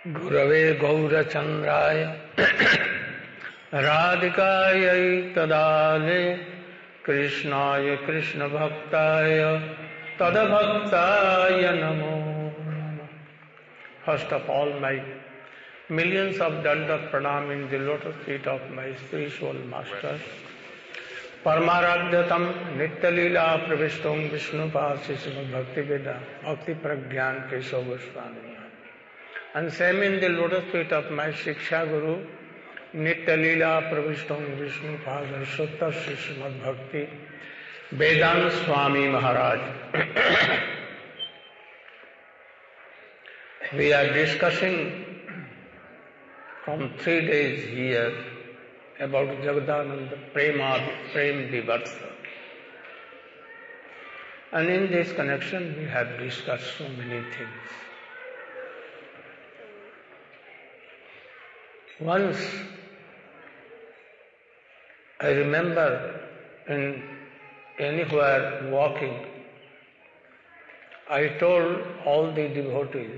गुरवे गौरचन्द्राय राधिकायै तदाले कृष्णाय कृष्णभक्ताय तद्भक्ताय नमो नमः. First of all, my millions of dandat pranam in the lotus feet of my spiritual master. Paramarabhyatam Nityalila Pravishtam Vishnupasi Srimad Bhakti Veda Bhakti Pragyan Keshav Goswami. And same in the lotus feet of my Shiksha Guru Nityalila Pravishtam Vishnupasi Sutta Srimad Bhakti Vedanta Swami Maharaj. We are discussing from 3 days here about Jagadananda Prem Vivarsa. And in this connection we have discussed so many things. Once I remember in anywhere walking, I told all the devotees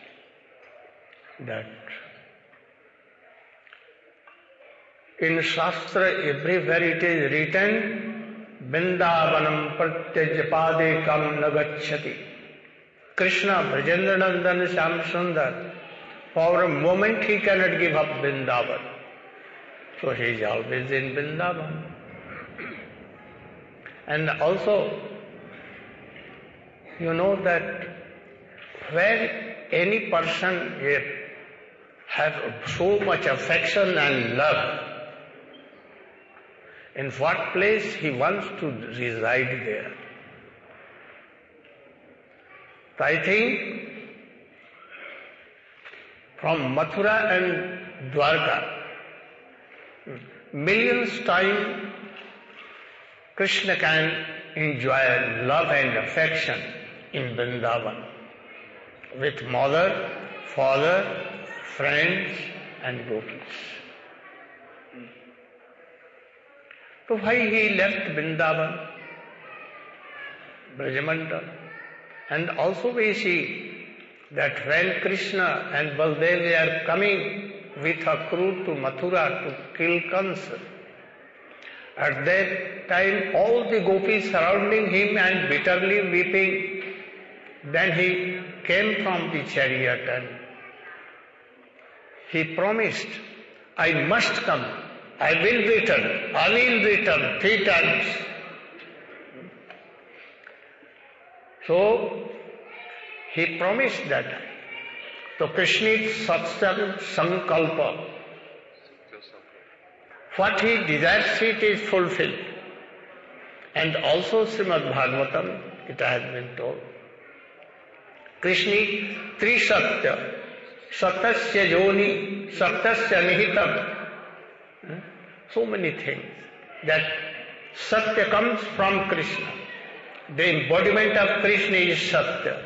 that in Shastra everywhere it is written, Vrindavanam pratyajapade na gacchati. Krishna, Brajendra Nandan, Shyam Sundar, for a moment he cannot give up Vrindavan. So he is always in Vrindavan. And also, you know that when any person have so much affection and love, in what place he wants to reside there. So I think from Mathura and Dwarka, millions time Krishna can enjoy love and affection in Vrindavan with mother, father, friends and gopis. So why he left Vrindavan, Brajamandal? And also we see that when Krishna and Baldev are coming with a crew to Mathura to kill Kansa, at that time all the gopis surrounding him and bitterly weeping. Then he came from the chariot and he promised, I must come, I will return 3 times. So he promised that. So Krishna's Satsang Sankalpa, what he desires it is fulfilled. And also Srimad Bhagavatam, it has been told. Krishna Tri Satya, Satasya Joni, Satasya Nihitam. So many things. That Satya comes from Krishna. The embodiment of Krishna is Satya.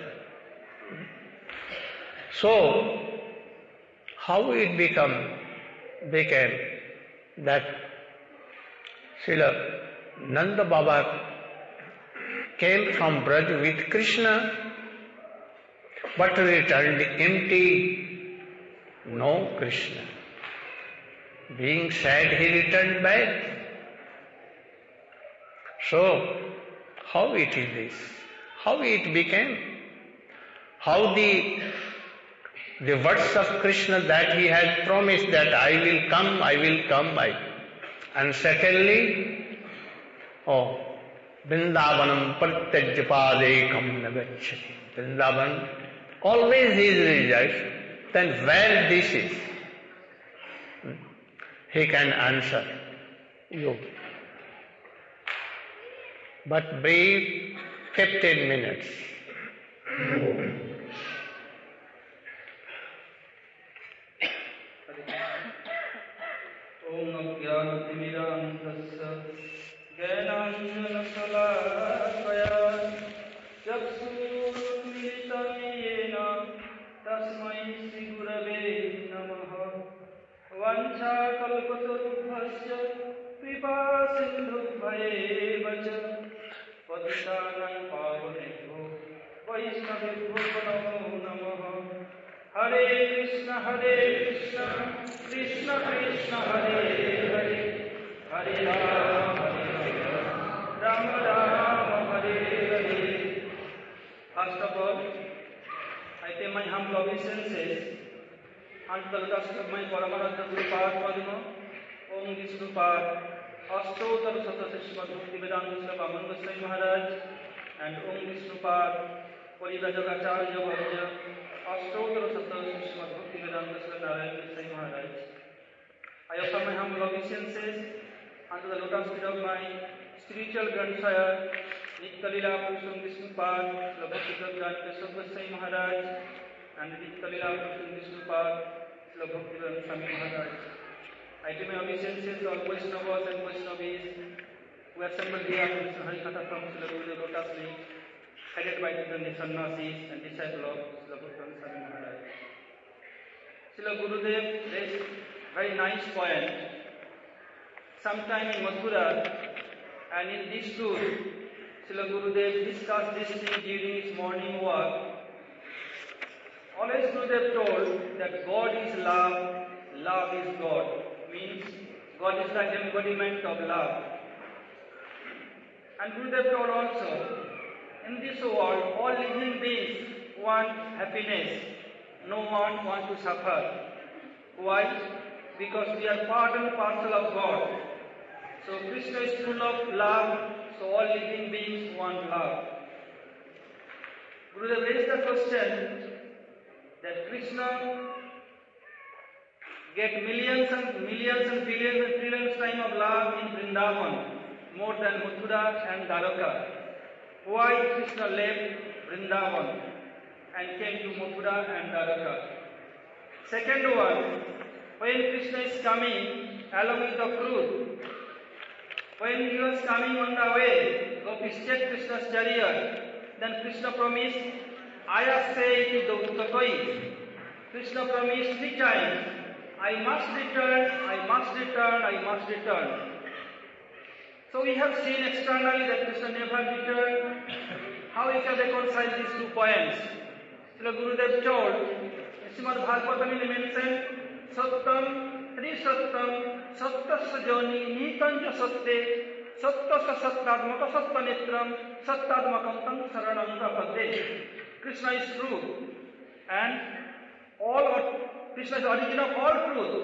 So, how it became that Srila Nanda Baba came from Braj with Krishna but returned empty, no Krishna. Being sad, he returned back. So, how it is this? How it became? How the words of Krishna that he has promised that I will come. And secondly, Vrindavanam pratyajapade na gacchati. Vrindavan always his resides. Then where this is, he can answer you. But brief 15 minutes. Om Ajnanatimidantassa Jnananjanasalakaya Chakshurmilitam Yena Tasmai Sri-Gurave Namaha Vanchakalpatarubhasya Kripasindhubhayeva ca Patitanang Pavanebho Vaishnavibho Namo Namaha Hare Krishna, Krishna Krishna, Hare Hare, Hare Rama, Rama Rama, Hare Hare. First of all, I pay my humble obeisances unto the lotus feet of my Paramananda Guru Padma, Om Vishnupad, Ashtotar Sata Srimad Bhaktivedanta Swami Aman Goswami Maharaj, and Om Vishnupad, Parivrajagacharya Bhajya, Ashtotar Sata Srimad Bhaktivedanta Swami Narayan Goswami Maharaj. I offer my humble obeisances unto the lotus feet of my spiritual grandsire, Nitya-lila Purusham Vishnupad, Bhaktivedanta Keshav Goswami Maharaj, and Nitya-lila Purusham Vishnupad, Bhaktivedanta Swami Maharaj. I do my obeisances to all Vaishnavas and Vaishnavis who assembled here to listen Harikatha from Srila Gurudev Lotus Leaf, headed by the Sannyasis and disciples of Srila Bhaktivedanta Swami Maharaj. Srila Gurudev raised very nice point. Sometime in Mathura and in this tour, Srila Gurudev discussed this thing during his morning walk. Always Gurudev told that God is love, love is God. Means God is the embodiment of love. And Gurudev told also, in this world, all living beings want happiness. No one wants to suffer. Why? Because we are part and parcel of God. So Krishna is full of love, so all living beings want love. Gurudev raised the question that Krishna get millions and billions and trillions time of love in Vrindavan, more than Mathura and Dwaraka. Why Krishna left Vrindavan and came to Mathura and Dwaraka? Second one, when Krishna is coming along with the fruit, when he was coming on the way, Gopis checked Krishna's chariot, then Krishna promised, Ayase iti dauttatoi. Krishna promised 3 times, I must return, I must return, I must return. So we have seen externally that Krishna never returned. How we can reconcile these 2 points? Srila Gurudev told, Srimad Bhagavatam mentioned, Sattam, Tri Sattam, Sattasya Joni, Nitanja Satte, Sattasya Sattadmaka Sattanetram, Sattadmakam Tam Saranam Prapade. Krishna is true, and Krishna is the origin of all truth,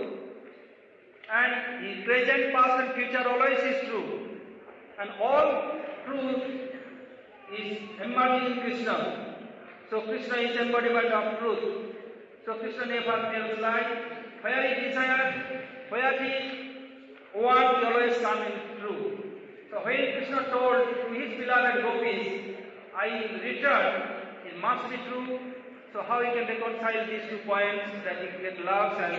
and the present, past and future always is true, and all truth is embodied in Krishna. So Krishna is embodiment of truth. So Krishna never tells lie. Where he desired, where he wants, he always comes in true. So when Krishna told to his beloved gopis, I return, it must be true. So how we can reconcile these 2 points, that he get loves and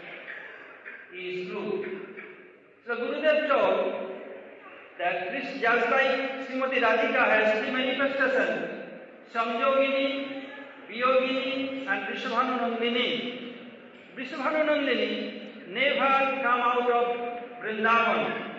he is true? So Gurudev told that Krishna, just like Srimati Radhika has 3 manifestations, Samyogini, Viyogini and Vrishabhanunandini. Vrishabhanunandini never come out of Vrindavan.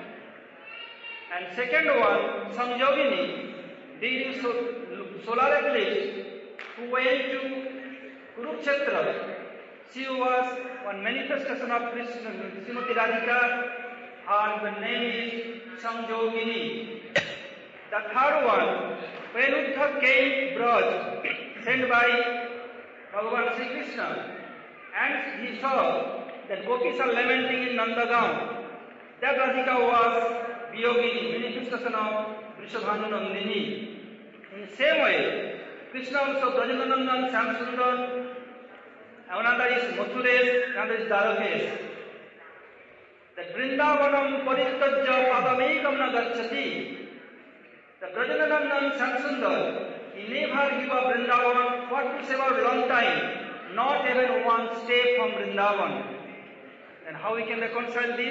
And second one, Samyogini, during solar eclipse, who went to Kurukshetra, she was one manifestation of Krishna, Srimati Radhika, and the name is Samyogini. The third one, when Uddhav came Braj, sent by Bhagavan Sri Krishna, and he saw that gopis are lamenting in Nandagaon, that Radhika was Viyogini, manifestation of Vrishabhanunandini. In the same way, Krishna also Brajanandan, Shamsundar, another is Mathuresh, another is Dwarakesh. That Vrindavanam Paritajya Padamekam na gacchati. The Brajanandan, Shamsundar, he never gave up Vrindavan for several long time, not even one step from Vrindavan. And how we can reconcile this?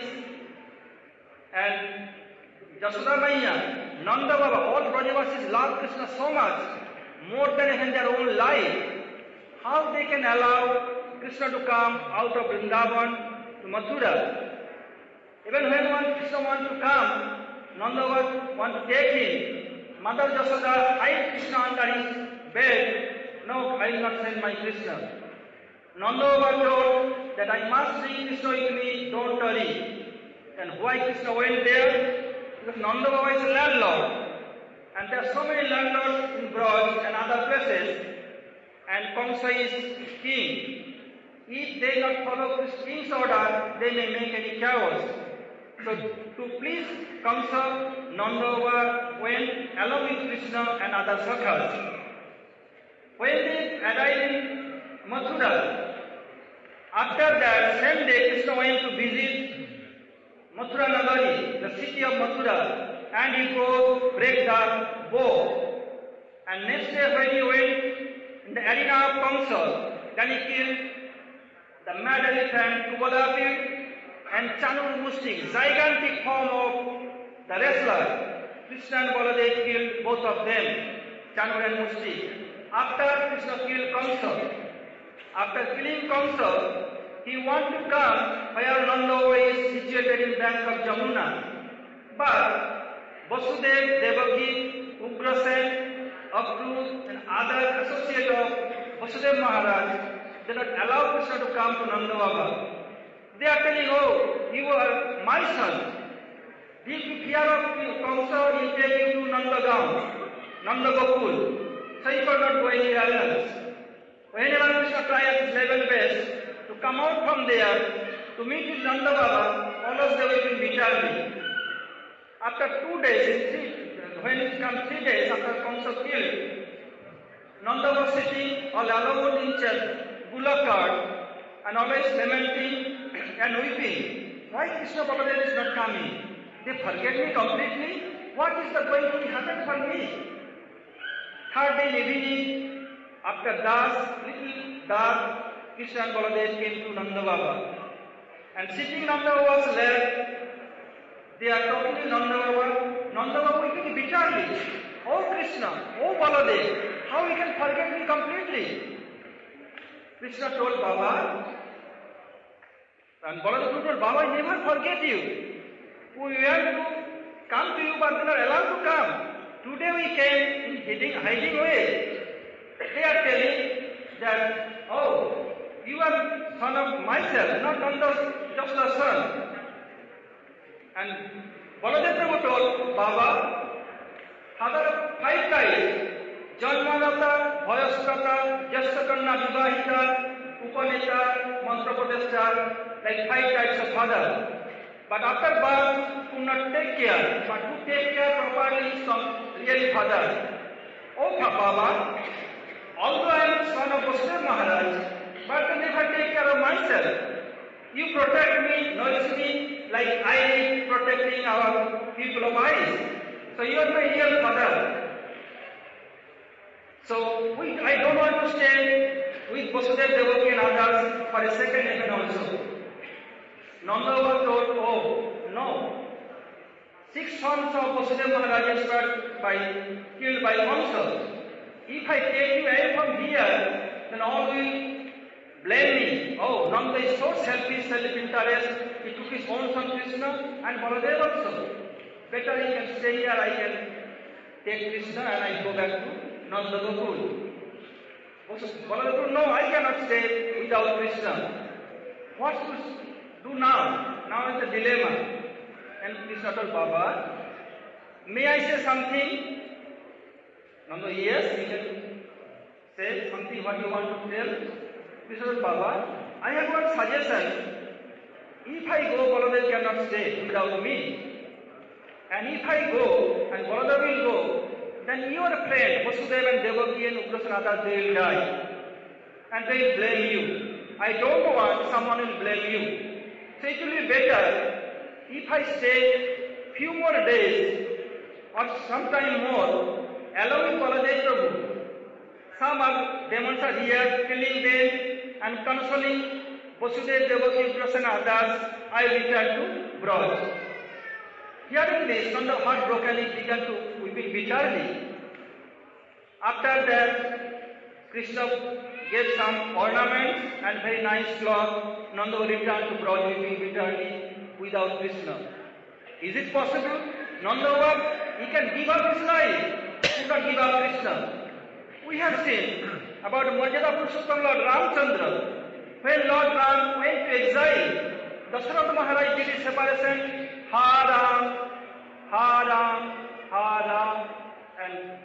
And Jashoda Maiya, Nanda Baba, all Brajavasis love Krishna so much, more than even their own life. How they can allow Krishna to come out of Vrindavan to Mathura? Even when Krishna wants to come, Nanda wants to take him. Mother Jashoda hide Krishna under his bed. No, I will not send my Krishna. Nanda Baba told that I must bring Krishna with me, don't worry. And why Krishna went there? Because Nanda Baba is a landlord. And there are so many landlords in Braj and other places. And Kamsa is king. If they not follow king's order, they may make any chaos. So to please Kamsa, Nanda Baba went along with Krishna and other sakhas. When they arrived in Mathura, after that same day Krishna went to visit Mathura Nagari, the city of Mathura, and he go break the bow. And next day when he went in the arena of Kamsa, then he killed the mad elephant Kubalapi and Chanur Mushtik, gigantic form of the wrestler. Krishna and Baladev killed both of them, Chanur and Mushtik. After Krishna killed Kamsa, after killing Kamsa, he wanted to come where Nanda is situated in bank of Jamuna. But Vasudev, Devaki, Ugrasen, Akrut and other associates of Vasudev Maharaj did not allow Krishna to come to Nanda Baba. They are telling, oh, you are my son. Due to fear of Kamsa, he take you to Nandagaon, Nanda Gokul. So he could not go anywhere else. Whenever Krishna tried his level best to come out from there to meet with Nanda Baba, always they will be bitterly. After 2 days, when it comes 3 days after Kamsa killed, Nanda was sitting all alone in bullock cart and always lamenting and weeping. Why Krishna Baladev is not coming? They forget me completely? What is going to happen for me? Third day in evening, after dusk, little dark, Krishna and Baladev came to Nanda Baba. And sitting Nanda Baba's lap, they are talking to Nanda Baba. Nanda Baba weeping bitterly. Oh Krishna, oh Baladev, how you can forget me completely? Krishna told Baba, and Baladev told Baba, I never forget you. We have to come to you, but we are not allowed to come. Today we came in hiding way. They are telling that, oh, you are son of myself, not just the son. And Baladev Prabhu told Baba, father of 5 times, Janmadata, Bhayaskata, Jasakanna Vivahita, Upaneta, Mantrapadesha, like 5 types of father. But after birth, to not take care, but to take care properly is some real father. Oh Baba, although I am son of Vasudev Maharaj, but I never take care of myself. You protect me, nourish me, like I am protecting our people of eyes. So you are my real father. So I don't want to stay with Vasudev, Devaki and others for a second even also. Nanda Baba told, oh, no. 6 sons of Vasudev Maharaj were killed by Kamsa. If I take you away from here, then all will blame me. Oh, Nanda is so selfish, self-interest. He took his own son Krishna and Baladev also. Better he can stay here, I can take Krishna and I go back to Nanda Gokul. Baladev, no, I cannot stay without Krishna. What to do now? Now is the dilemma. And Krishna told Baba, may I say something? Nanda, yes, you can say something what you want to tell. Krishna told Baba, I have one suggestion. If I go, Baladev cannot stay without me. And if I go, and Baladev will go, then your friend, Vasudeva and Devaki and Ugrasanatha, they will die. And they will blame you. I don't want someone will blame you. So it will be better if I stay few more days or sometime more, allowing Baladev Prabhu. Some of demons are here, killing them and consoling Vasudeva, Devaki, Ugrasena, others. I return to Braj. Hearing this, Nanda heartbroken, he began to weep bitterly. After that, Krishna gave some ornaments and very nice cloth. Nanda returned to Braj weeping bitterly without Krishna. Is it possible? Nanda, he can give up his life. He can give up Krishna. We have seen about Marjada Purushottam Lord Ramchandra. when Lord Ram went to exile, Dasharatha Maharaj did his separation, Ha Ram, and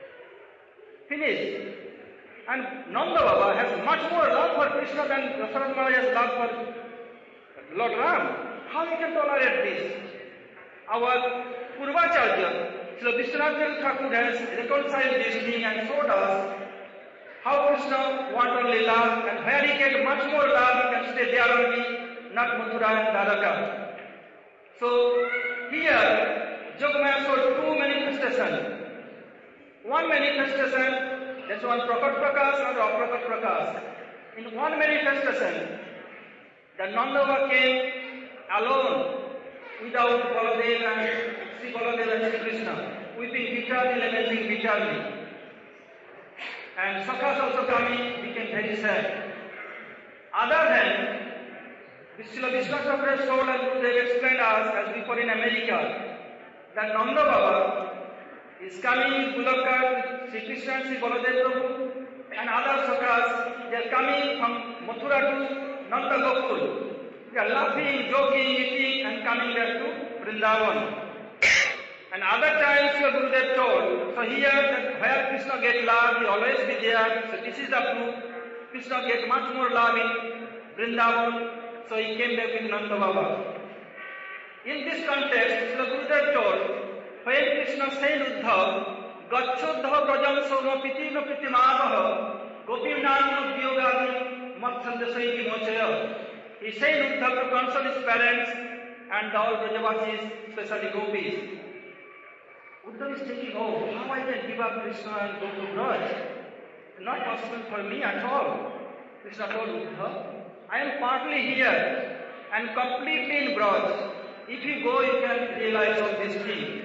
finished. And Nanda Baba has much more love for Krishna than Dasharatha Maharaj has love for Lord Ram. How we can tolerate this? Our Purvacharya, Srila Vishwanath Thakur has reconciled this thing and showed us how Krishna wanted Leela and where he get much more love, he can stay there only, not Mathura and Dwaraka. So here, Yogamaya showed two manifestations. One manifestation, that's one Prakat Prakas and Aprakat Prakas. In one manifestation, the Nanda came alone without Baladev and Sri Baladev and Sri Krishna, weeping bitterly, lamenting bitterly. And Sakhas also coming, became very sad. Other hand, Srila Vishnu Thakur told and Gurudev explained us as before in America, that Nanda Baba is coming with Gulab Cart with Sri Krishna and Sri Baladev Prabhu and other Sakhas, they are coming from Mathura to Nanda Gokul. They are laughing, joking, eating and coming back to Vrindavan. And other times Srila Gurudev told, so here that where Krishna get love, he always be there. So this is the proof. Krishna get much more love in Vrindavan. So he came back with Nanda Baba. In this context, Srila Gurudev told, when Krishna said Uddhav, Gacchodhav Brajam Soma Piti no Pritimavaha, Gopinam Nudhyogadi Matsandasai Vimochaya. He said Uddhav to console his parents and all Brajavasis, especially gopis. Uddhav is thinking, oh, how I can give up Krishna and go to Braj? Not possible for me at all. Krishna told Uddhav, I am partly here and completely in Braj. If you go, you can realize all these things.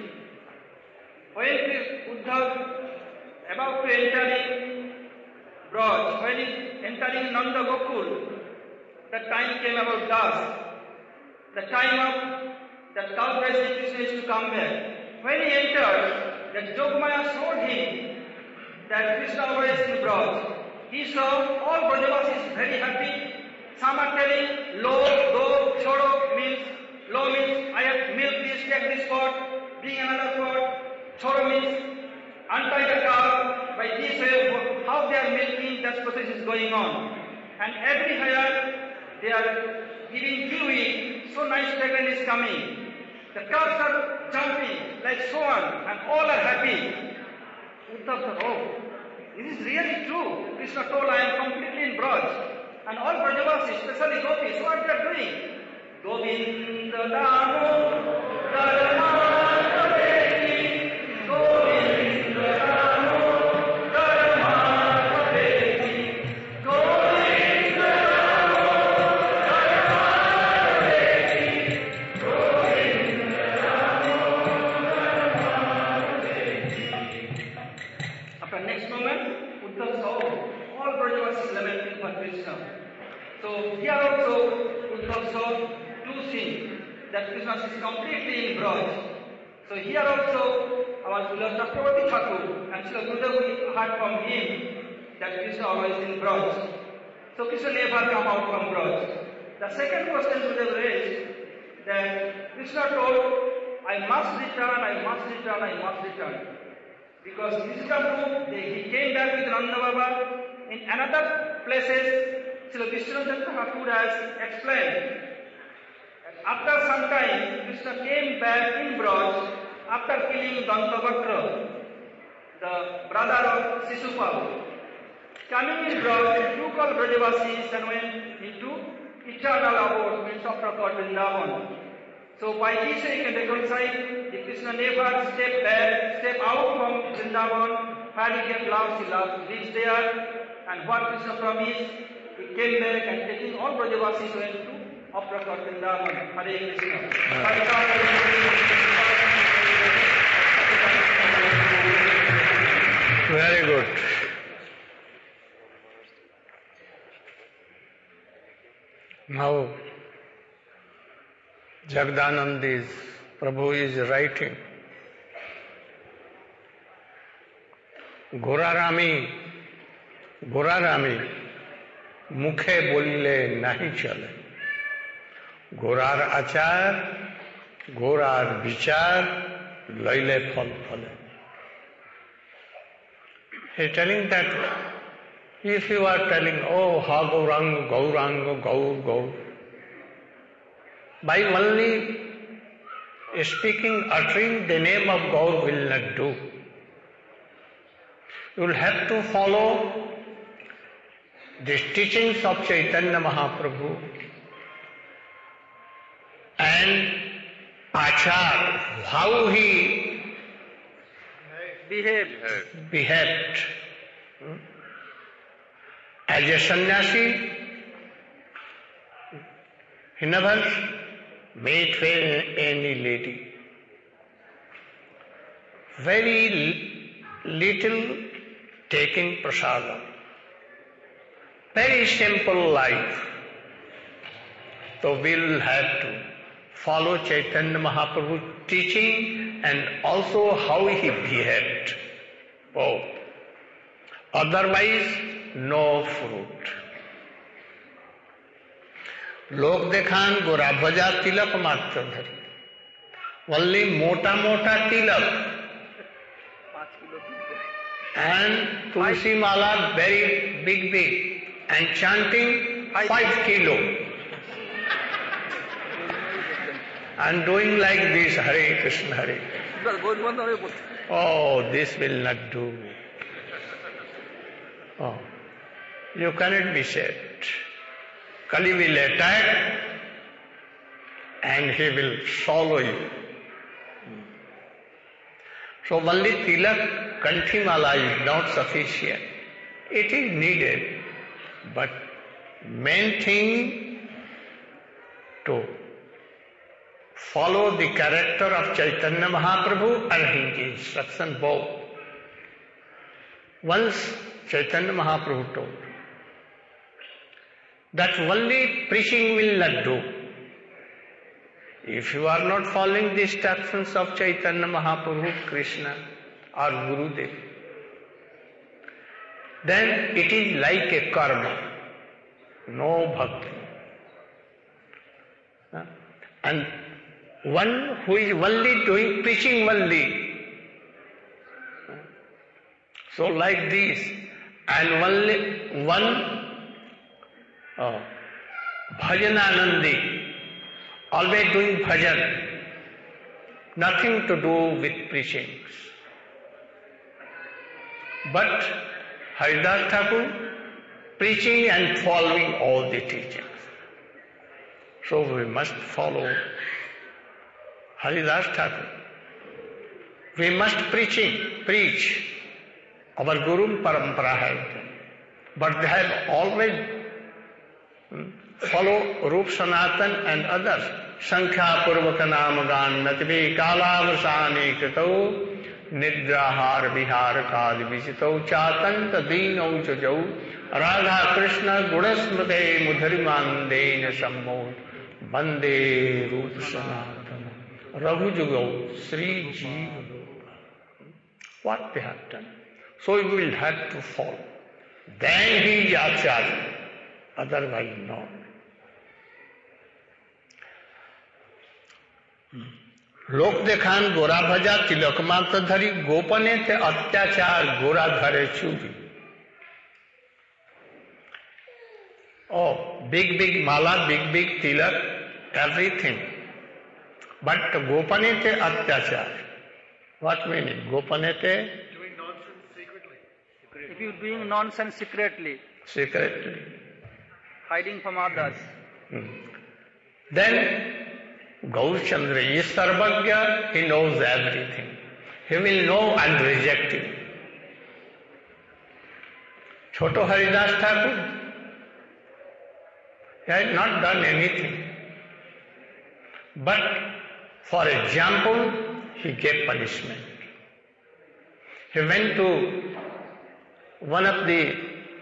When Uddhav about to enter in Braj, when he entering Nanda Gokul, the time came about dusk. The time of that cow-raising Krishna is to come back. When he entered, that Yogamaya showed him that Krishna was in Braj. He saw all Brajavasis very happy. Some are telling, lo, go, choro means, lo means, I have milk this, take this pot, bring another pot. Choro means, untie the cow. By this way, how they are milking, that process is going on. And everywhere, they are giving kiwi, so nice fragrance is coming. The cows are jumping like so on, and all are happy. Uddhav said, oh, this is really true. Krishna told, I am completely in Braj. And all Brajavasis, especially gopis, what they are doing? Govinda Damo Dharma Devaki, Govinda Damo Dharma Devaki, Govinda Damo Dharma Devaki, Govinda Damo Dharma Devaki. After next moment, Uddhav saw all Brajavasis lamenting for Krishna. So here also Uddhav saw two things, that Krishna is completely in Braj. So here also our Srila Chakravarti Thakur and Srila Gurudev heard from him that Krishna always in Braj. So Krishna never come out from Braj. The second question Gurudev raised, that Krishna told, I must return, I must return, I must return. Because this is the proof, he came back with Nanda Baba. In another places, Srila Vishwanath Thakur has explained. After some time, Krishna came back in Braj after killing Dantavakra, the brother of Sisupal. Coming in Braj, he took all Brajavasis and went into eternal abode, means Aprakat Vrindavan. So by this way you can reconcile, the Krishna never step out from Vrindavan, where he get lost, he reached there, and what Krishna promised, he came back and taking all Brajavasis went to Aprakat Vrindavan. Hare Krishna. Very good. Now, Jagdanand is, Prabhu is writing, Gorarami मुखे बोलले नहीं चले, गोरार आचार गोरार विचार लैले फल फले. He is telling that if you are telling, oh, ha Gauranga, Gauranga, Gaur, by only speaking, uttering the name of Gaur will not do. You will have to follow the teachings of Chaitanya Mahaprabhu and Achar, how he behaved. As a sannyasi, he never met any lady. Very little taking prasadam. Very simple life. So we'll have to follow Chaitanya Mahaprabhu's teaching and also how he behaved. Oh. Otherwise, no fruit. लोक देखान गोरा भजा तिलक मात्र धरी. Only mota tilak. And tulsi mala very big. And chanting 5 kilo. And doing like this, Hare Krishna, Hare. Oh, this will not do. Oh, you cannot be saved. Kali will attack and he will swallow you. So only tilak, kanthi mala is not sufficient. It is needed, but main thing to follow the character of Chaitanya Mahaprabhu and his instruction both. Once Chaitanya Mahaprabhu told that only preaching will not do. If you are not following the instructions of Chaitanya Mahaprabhu, Krishna or Gurudev, then it is like a karma, no bhakti. And one who is only doing preaching only, so like this, and only one bhajananandi, always doing bhajan, nothing to do with preachings. But Haridas Thakur preaching and following all the teachings. So we must follow Haridas Thakur. We must preach. Our Guru Parampara has. But they have always follow Rup Sanatan and others. Sankhya Purvaka Namagan Natve Kalavasani Kritau Nidrahar Vihar Kadi Visitau Chatanta Deenau Chajau Radha Krishna Gudasmate Mudharimandena Sammod Bande Rup Sanatana Raghujugo Sri Jiva. What they have done. So you will have to follow. Then he is Acharya. Otherwise not. लोक देखान गोरा भजा तिलक मात्र धरी गोपने थे अत्याचार गोरा धरे चूरी. Oh, big mala, big tilak, everything. But gopane te atyachar. What meaning? Gopane te? Doing nonsense secretly. If you are doing nonsense secretly. Hiding from others. Then Gaurchandra is Sarvagya, he knows everything. He will know and reject you. Choto Haridas Thakur, he has not done anything. But for example, he gave punishment. He went to one of the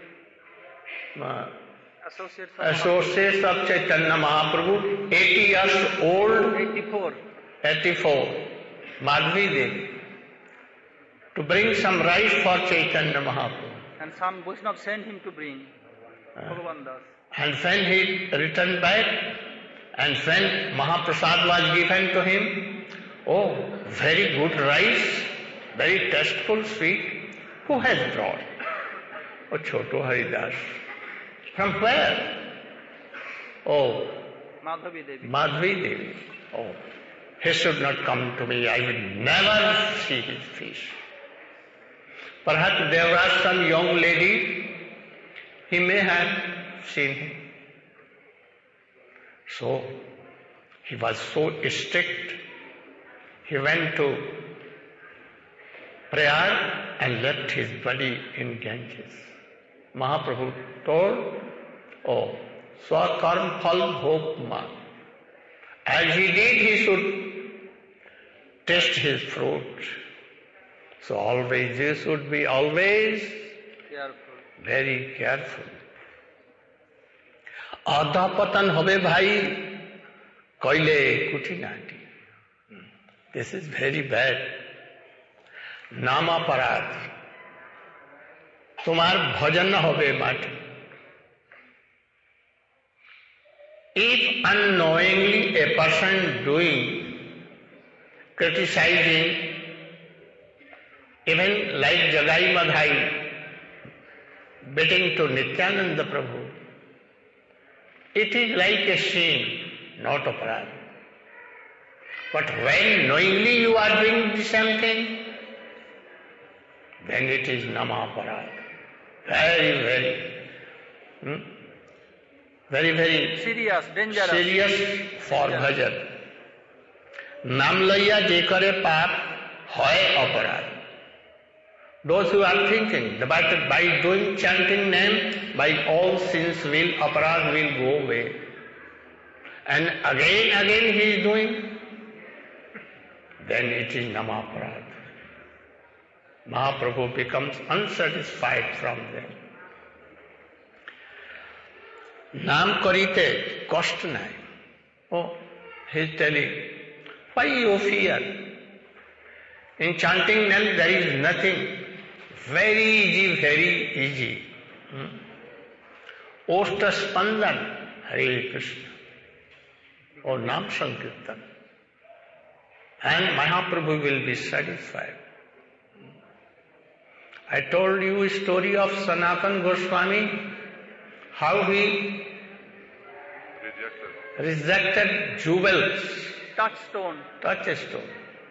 associates of Chaitanya Mahaprabhu, 80 years old, 84, Madhvi Devi, to bring some rice for Chaitanya Mahaprabhu. And some Vaishnava sent him to bring. Bhagavan Das. And when he returned back, and when Mahaprasad was given to him, oh, very good rice, very tasteful sweet. Who has brought? Oh, Choto Haridas. From where? Oh, Madhavi Devi. Madhvi Devi. Oh, he should not come to me. I will never see his face. Perhaps there was some young lady, he may have seen him. So, he was so strict. He went to prayer and left his body in Ganges. Mahaprabhu told, oh, Swakarm Phal Bhog Ma. As he did, he should taste his fruit. So always, you should be always Careful. very careful. Adapatan hobe bhai koile kutinati. This is very bad. Nama parad. Tumar bhajan hobe mati. If unknowingly a person doing, criticizing, even like Jagai Madhai, beating to Nityananda Prabhu, it is like a sin, not a parad. But when knowingly you are doing the same thing, then it is Namaparad. Very Serious, dangerous. serious for bhajan. Nam laiya je kare paap hoy aparad. Those who are thinking that by doing chanting name, by all sins will, aparad will go away. And again he is doing, then it is Namaparad. Mahaprabhu becomes unsatisfied from them. Naam karite kost nai. Oh, he is telling, why you fear? In chanting name there is nothing. Very easy. Osta Spandan, Hare Krishna. Or Nam Sankirtan. And Mahaprabhu will be satisfied. I told you a story of Sanatan Goswami, how he rejected jewels, Touchstone. touchstone.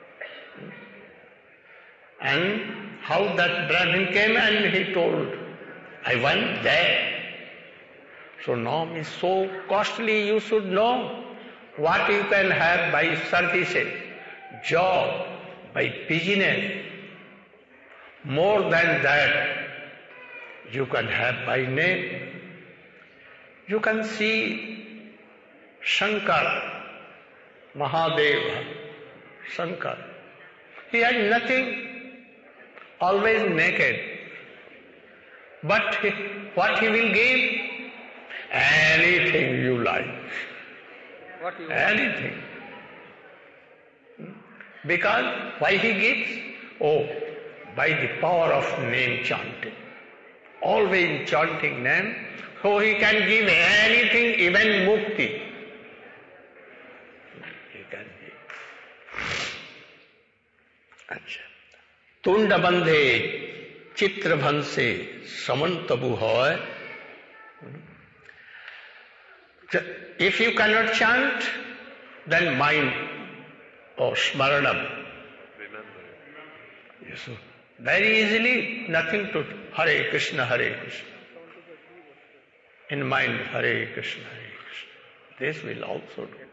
And how that Brahmin came and he told, I went there. So Nam is so costly, you should know what you can have by services, job, by business. More than that, you can have by name. You can see Shankar, Mahadeva, Shankar. He had nothing, always naked. But what he will give? Anything you like. What you want? Anything. Because why he gives? Oh, by the power of name chanting. Always chanting name, so he can give anything, even mukti. He can give. अच्छा तुंड बंधे चित्र भंसे समन तबु होय. If you cannot chant, then mind or smaranam. Yes, very easily, nothing to Hare Krishna, Hare Krishna. In mind, Hare Krishna, Hare Krishna. This will also do.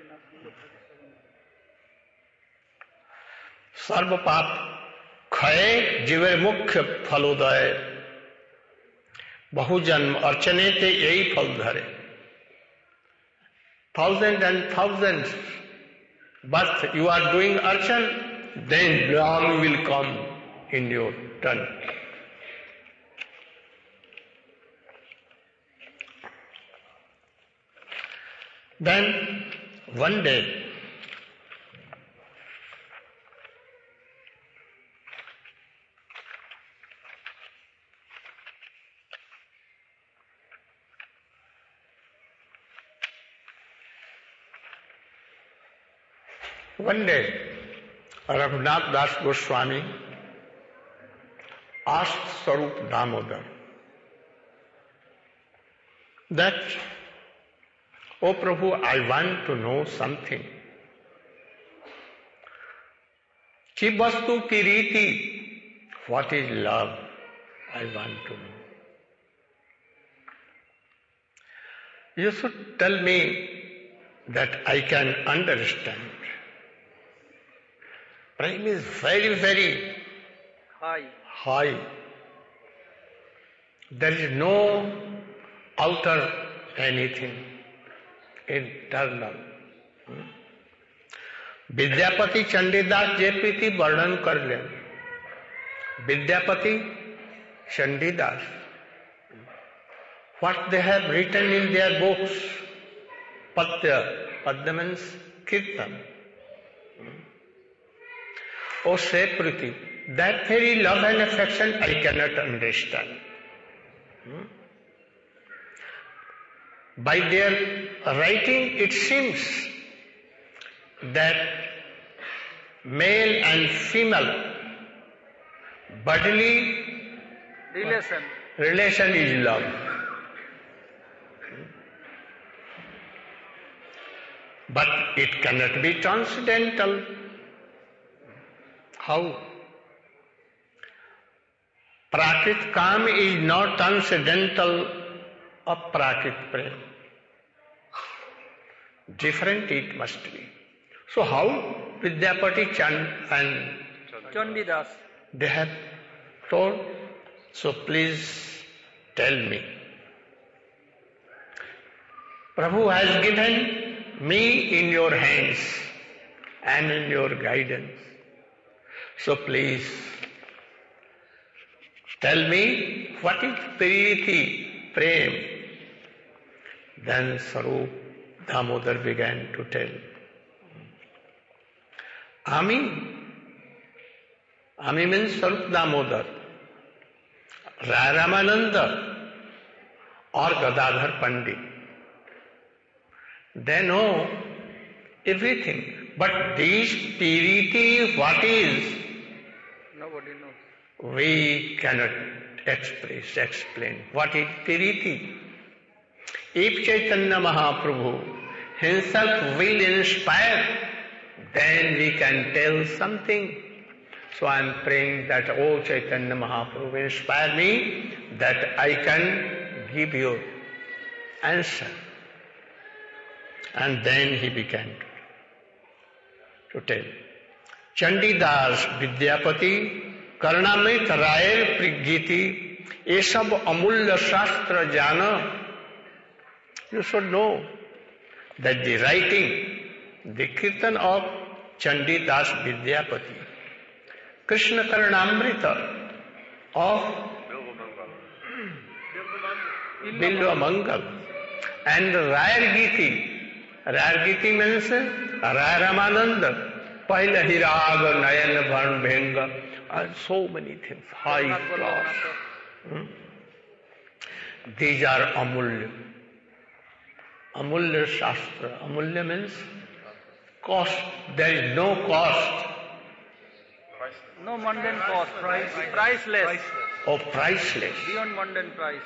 सर्व पाप क्षय जीवे मुख्य फलोदय बहुजन्म अर्चने ते यही फल धरे. Thousands and thousands birth you are doing archan, then Ram will come in your turn. Then one day One day, Raghunath Das Goswami asked Sarup Damodar that, "Oh Prabhu, I want to know something. Ki vastu ki riti, what is love? I want to know. You should tell me that I can understand." Prem is very, very high. There is no outer anything, internal. Vidyapati Chandidas जे प्रीति वर्णन कर ले. Vidyapati Chandidas, what they have written in their books, Padya means Kirtan. Oh, say Priti, that very love and affection I cannot understand. By their writing, it seems that male and female bodily relation is love. But it cannot be transcendental. How? Prakrit Kam is not transcendental of Prakrit Prem. Different it must be. So how Vidyapati Chand and Chandidas, they have told? So please tell me. Prabhu has given me in your hands and in your guidance. So please tell me what is Priti Prem. Then Sarup Damodar began to tell. Ami means Sarup Damodar, Rai Ramananda or Gadadhar Pandit. They know everything. But this purity, what is? nobody knows. We cannot explain. What is purity? If Chaitanya Mahaprabhu himself will inspire, then we can tell something. So I am praying that, oh Chaitanya Mahaprabhu, inspire me that I can give you answer. And then he began to tell. Chandidas, Vidyapati, Karnamrit, Rayer, Prigiti, ये सब अमूल्य शास्त्र जाना. You should know that the writing, the kirtan of Chandidas Vidyapati, Krishna Karnamrita of Bilva Mangal, and Rayar Giti. Rayar Giti means Rai Ramananda, Pahila Hirag, Nayan Bhan Bhenga, and so many things, high class. These are Amulya. Amulya Shastra. Amulya means cost. There is no cost. No mundane cost, priceless. Oh, priceless. Beyond mundane price.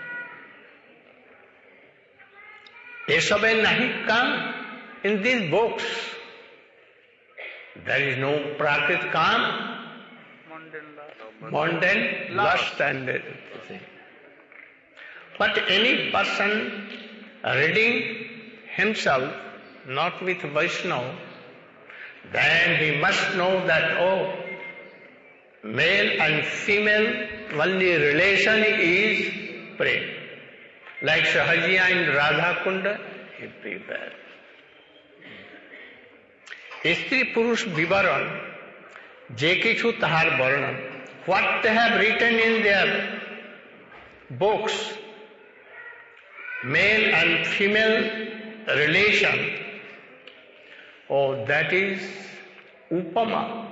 ये सब नहीं काम in these books. There is no prakrit काम, mundane lust and everything. But any person reading himself, not with Vaishnava, then he must know that, oh, male and female only relation is prem. Like Sahajiya in Radha Kunda, everywhere. Stri Purush Vivaran, je kichu tahar varnan, what they have written in their books, male and female relation, oh, that is Upama.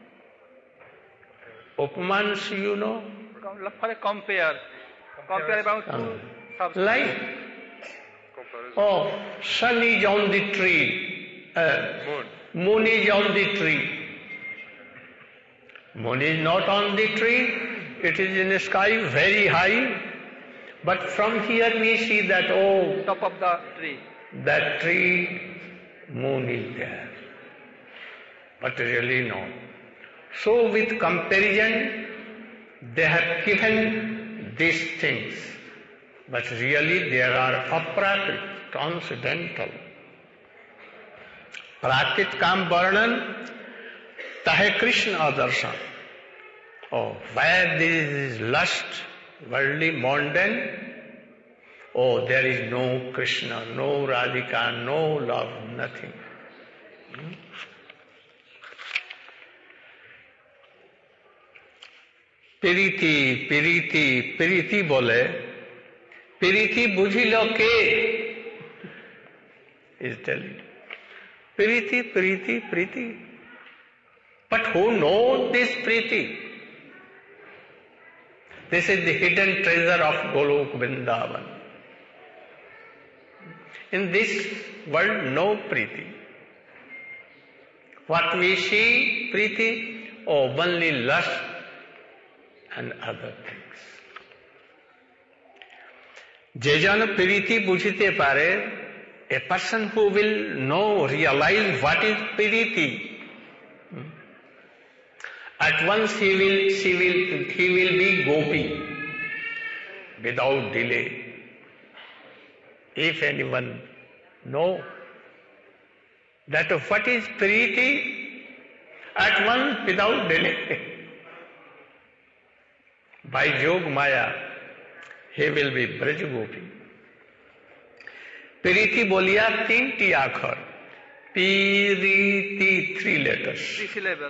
Upama means, you know? Compare about two substances. Like, oh, sun is on the tree, Moon is on the tree. Moon is not on the tree, it is in the sky very high. But from here we see that, oh, top of the tree. that tree, moon is there. But really no. So with comparison, they have given these things. But really there are aprakrit, transcendental. प्राकृत काम वर्णन तहे Krishna आदर्शन. Oh, where there is lust, worldly, mundane, oh, there is no Krishna, no Radhika, no love, nothing. Piriti, piriti, piriti bole, piriti bujhilo ke, is telling. Priti, Priti, Priti. But who knows this Priti? This is the hidden treasure of Golok Vrindavan. In this world, no Priti. What we see, Priti, oh, only lust and other things. Jejan Priti bujhite pare, a person who will know, realize what is Piriti, at once he will be gopi without delay. If anyone know that what is Piriti, at once without delay, by Jog Maya, he will be Braj Gopi. Piriti बोलिया 3 T आखर. Piriti 3 letters. 3 syllable.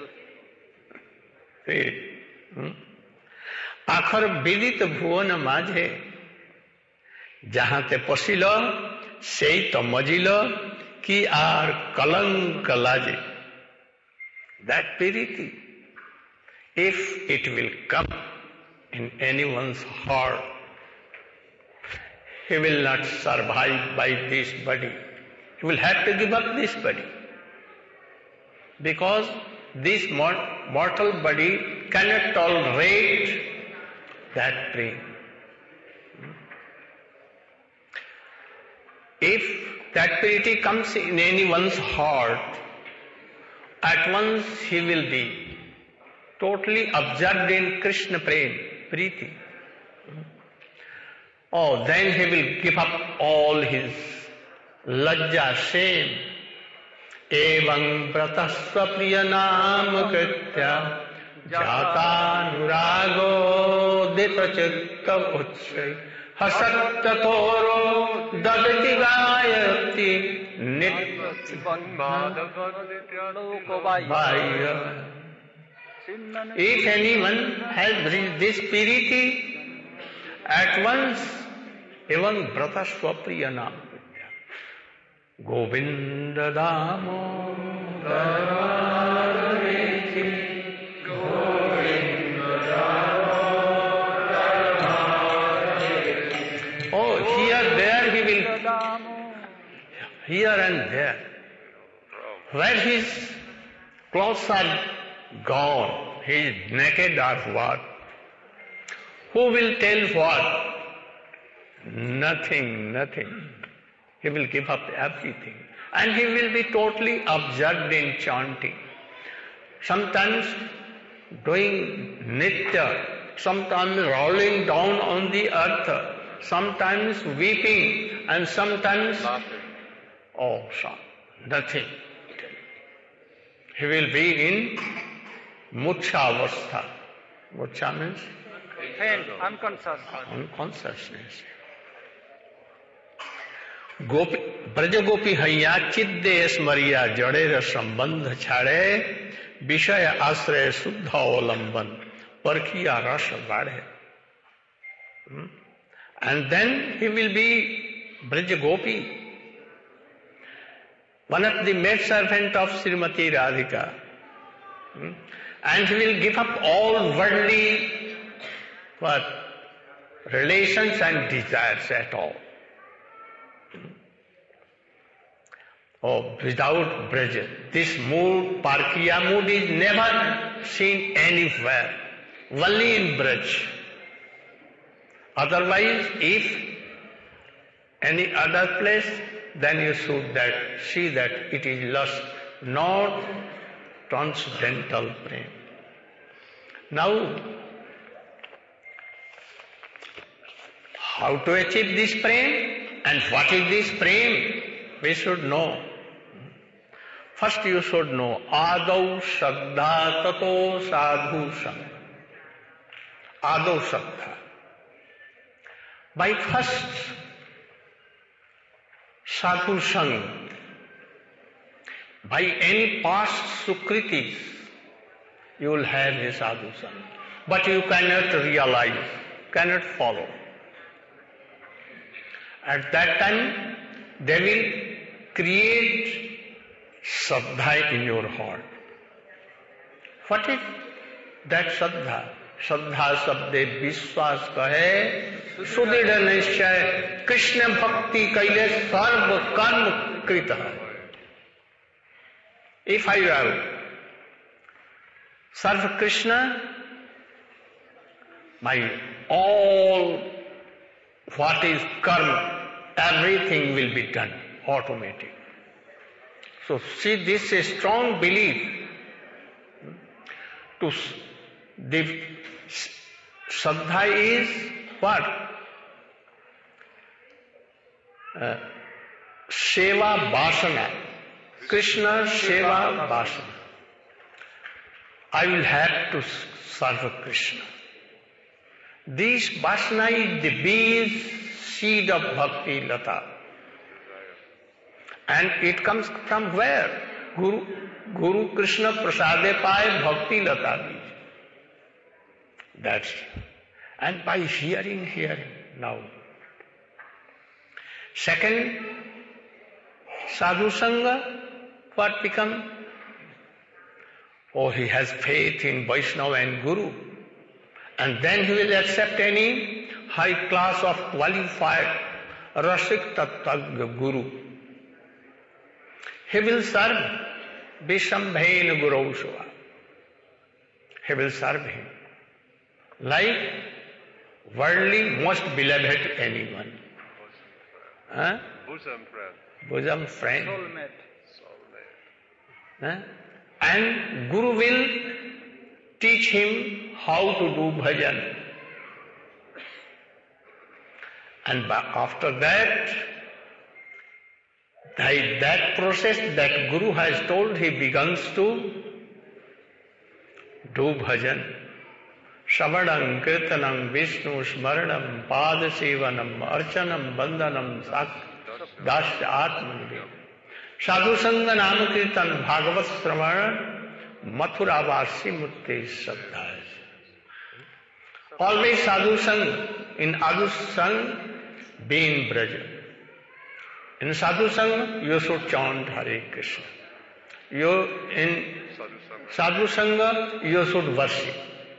आखर विदित भुवन माझे जहां ते पशिल सेई तो मजिल कि आर कलंक लाजे. That Piriti, if it will come in anyone's heart, he will not survive by this body. He will have to give up this body. Because this mortal body cannot tolerate that pain. If that purity comes in anyone's heart, at once he will be totally absorbed in Krishna Prem, Priti. Oh, then he will give up all his lajja, shame. Evam pratasva priya naam kritya jata nurago depachitta uchay hasatta thoro dadati gayati nitya. If anyone has reached this purity, at once, even Brata Swapriya Nam Vidya. Govinda Damodara Govinda Damodara. Oh, here, there he will, here and there. Where his clothes are gone, he is naked or what? Who will tell what? Nothing, nothing. He will give up everything. And he will be totally absorbed in chanting. Sometimes doing nitya, sometimes rolling down on the earth, sometimes weeping, and sometimes nothing. He will be in mucha avastha. Mucha means? Faint, unconscious. Unconsciousness. गोपी ब्रज गोपी हैया चिद्दे स्मरिया जड़ेर संबंध छाड़े विषय आश्रय शुद्ध अवलंबन परखिया रस बाढ़े. And then he will be Braj Gopi, one of the maid servant of Srimati Radhika. And he will give up all worldly relations and desires at all. Oh, without Braj, this mood, Parkiya mood is never seen anywhere, only in Braj. Otherwise, if any other place, then you should see that it is lust, not transcendental prem. Now, how to achieve this prem and what is this prem? We should know. First you should know Adau Shraddha Tato Sadhu Sangha. Adau Shraddha. By first Sadhu Sangha, by any past Sukritis, you will have a Sadhu Sangha. But you cannot realize, cannot follow. At that time, they will create Shraddha in your heart. What is that Shraddha? Shraddha sabde Vishwas kahe Sudhida Nishchay Krishna Bhakti kaile sarva karma krita. If I have serve Krishna, my all what is karma, everything will be done automatic. So see, this is a strong belief. The Shraddha is what? Seva Vasana. Krishna Seva Vasana. I will have to serve Krishna. This Vasana is the bees, seed of Bhakti Lata. And it comes from where? Guru Krishna Prasade Pai Bhakti Lata Bees. That's, and by hearing now. Second, Sadhu Sangha, what become? Oh, he has faith in Vaishnava and Guru. And then he will accept any high class of qualified Rasik Tattva Guru. He will serve Vishambhain Guru Shava. He will serve him. Like worldly most beloved anyone. Huh? Bosom friend. Soulmate. Huh? And Guru will teach him how to do bhajan. And after that, by that process that Guru has told, he begins to do bhajan. Shravanam, Kirtanam, Vishnu, Smaranam, Padasevanam, Archanam, Bandhanam, Dasya Atmanvi. Sadhu Sangha Nama Kirtan, Bhagavat Sravana, Mathura Vasi Murti Shraddha. Always Sadhu Sangha. In Sadhu Sangha, be in Braja. In Sadhu Sangha, you should chant Hare Krishna. In Sadhu Sangha, you should worship.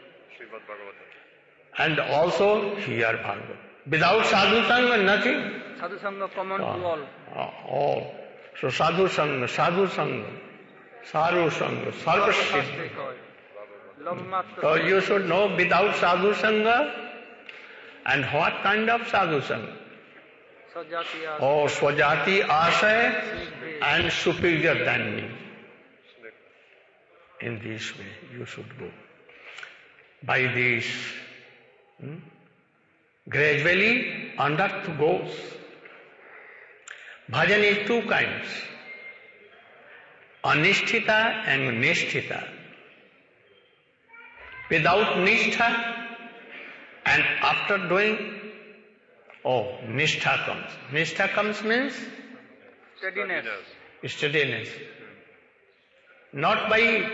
And also hear Bhagavad. Without Sadhu Sangha, nothing. Sadhu Sangha common to all. All. So Sadhu Sangha, Saru Sangha, Sarva Siddhi. So you should know without Sadhu Sangha, and what kind of Sadhu Sangha? Oh, Swajati Ashay and superior than me. In this way you should go. By this, gradually unearth goes. Bhajan is two kinds, anisthita and nisthita. Without nishtha and after doing, nishtha comes. Nishtha comes means? Steadiness. Not by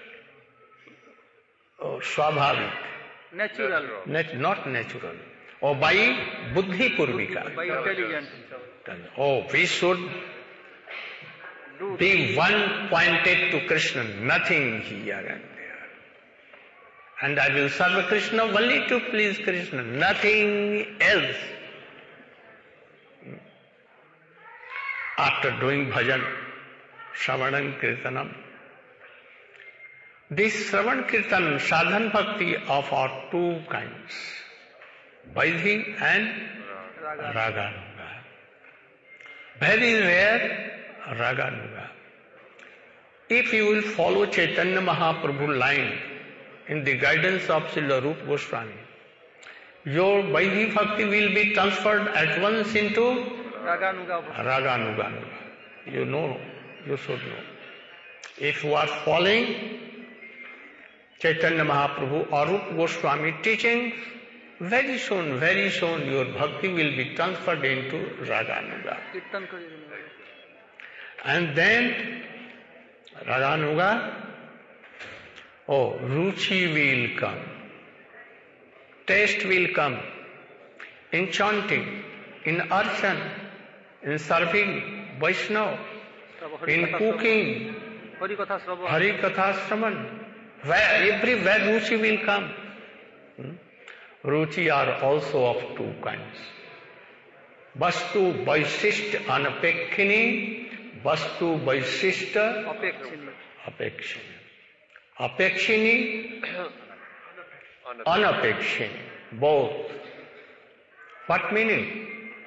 swabhavik. Natural. Not natural. Or by buddhi purvika. By intelligence. We should be one pointed to Krishna, nothing here and there. And I will serve Krishna only to please Krishna, nothing else. After doing bhajan, Shravanam Kirtanam. This Shravan Kirtan, sadhan bhakti of are two kinds, Vaidhi and Raganuga. Very rare Raganuga. If you will follow Chaitanya Mahaprabhu line in the guidance of Srila Rupa Goswami, your Vaidhi bhakti will be transferred at once into Raganuga. You know, you should know. If you are following Chaitanya Mahaprabhu or Rupa Goswami teachings, very soon your bhakti will be transferred into Raganuga. And then Raganuga, Ruchi will come, taste will come in chanting, in archan, in serving Vaishnava, in cooking, Harikatha Shravan. Everywhere Ruchi will come. Ruchi are also of two kinds. Vastu Vaishishta Anapekshini, Vastu Vaishishta Apekshini. Apekshini, Anapekshini, both. What meaning?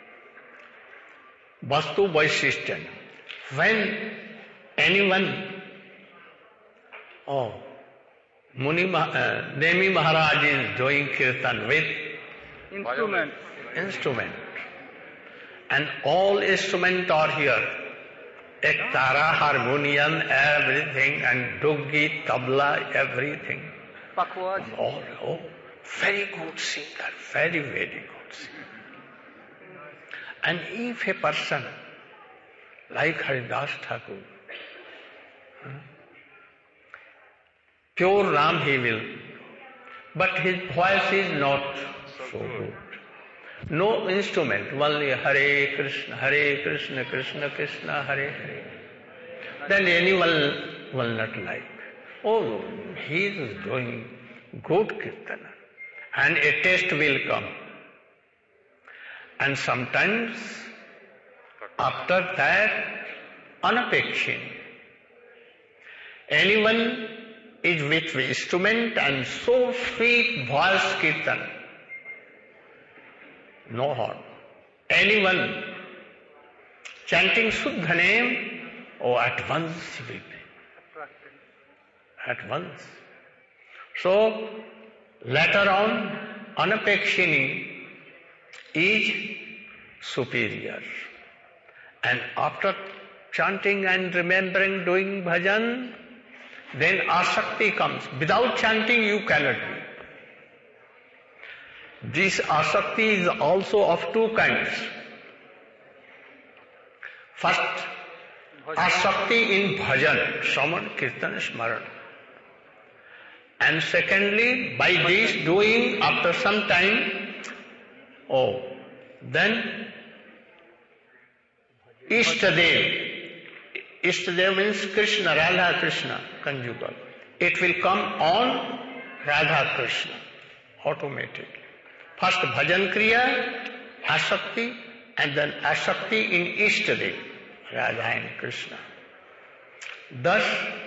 Vastu Vaishishta. When anyone, Nemi Maharaj is doing kirtan with instrument. And all instruments are here. Ektara, harmonium, everything, and duggi, tabla, everything. All, very good singer, very, very good singer. And if a person like Haridas Thakur, pure Ram he will, but his voice is not so good. No instrument, only Hare Krishna, Krishna Krishna, Hare Hare. Then anyone will not like. Oh, he is doing good kirtana. And a taste will come. And sometimes, after that, Anapekshini. Anyone is with the instrument and so sweet voice kirtan. No harm. Anyone chanting Suddha name, at once he will be. At once. So, later on, Anapekshini is superior. And after chanting and remembering, doing bhajan, then asakti comes. Without chanting, you cannot be. This asakti is also of two kinds. First, asakti in bhajan, Shravan, Kirtan, Smaran. And secondly, by this doing, after some time, then Ishtadev. Ishtadev means Krishna, Radha Krishna, conjugal. It will come on Radha Krishna, automatically. First bhajan kriya, asakti, and then asakti in Ishtadev, Radha and Krishna. Thus,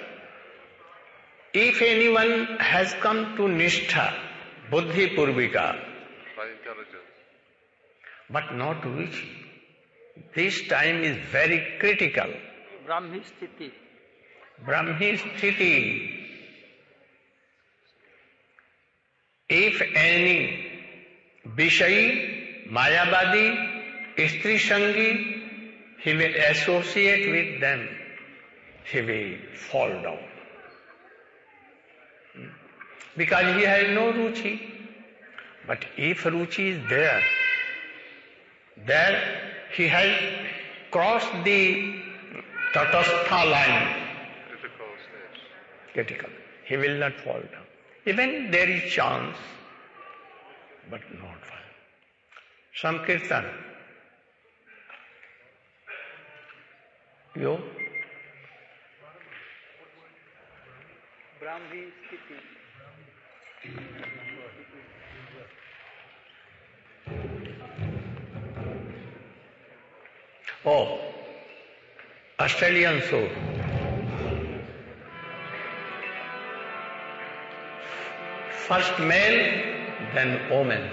if anyone has come to Nishtha, Buddhi Purvika, but not Ruchi, this time is very critical. Brahmi Sthiti. Brahmi Sthiti. If any Vishayi, Mayavadi, Istri Sangi, he will associate with them, he will fall down. Because he has no Ruchi. But if Ruchi is there he has crossed the Tatastha line. Critical. He will not fall down. Even there is chance, but not fall. Some kirtan. Yo? Brahmi Sthiti. Australian show. First male, then women's.